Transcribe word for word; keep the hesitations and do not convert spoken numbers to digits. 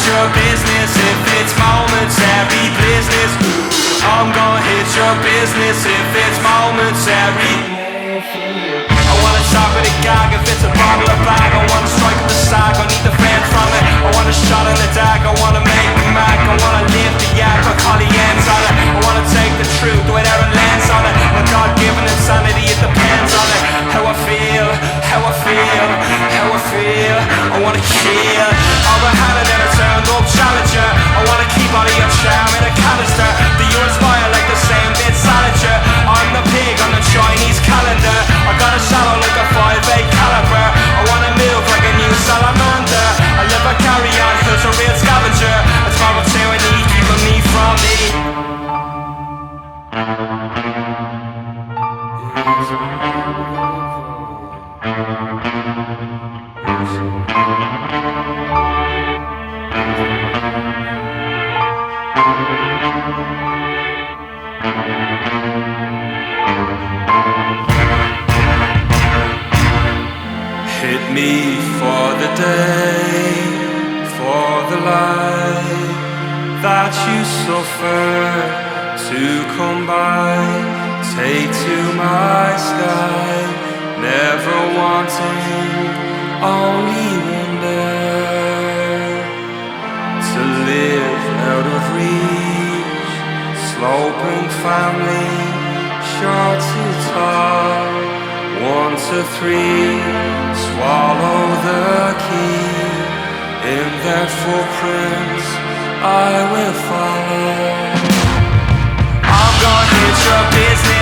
your business if it's momentary business. I'm gonna hit your business if it's momentary. I wanna chop with a gag if it's a bottle or bag. I wanna strike with the sack, I need the fans from it. I want a shot in the dark, I wanna make the mark. I wanna lift the yak, I call the ends on it. I wanna take the truth without a lens on it. My God-given insanity, it depends on it. How I feel, how I feel, how I feel. I wanna kill all the hand and then I turned up challenger. I wanna keep all of your charm in a canister. Do you inspire like the same bit salager? I'm the pig on the Chinese calendar. I got a shadow like a five eight caliber. I wanna move like a new salamander. I live a carry on, who's a real scavenger. It's my tyranny keeping me from me. Hit me for the day, for the light that you suffer to come by. Take to my sky, never wanting, only wonder to live out of reach. Sloping family, short to tall. One to three, swallow the key. In their footprints, I will follow. I'm gonna hit your business